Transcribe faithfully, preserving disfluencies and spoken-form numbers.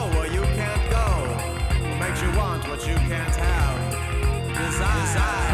where you can't go. What makes you want what you can't have? Desire. Desire.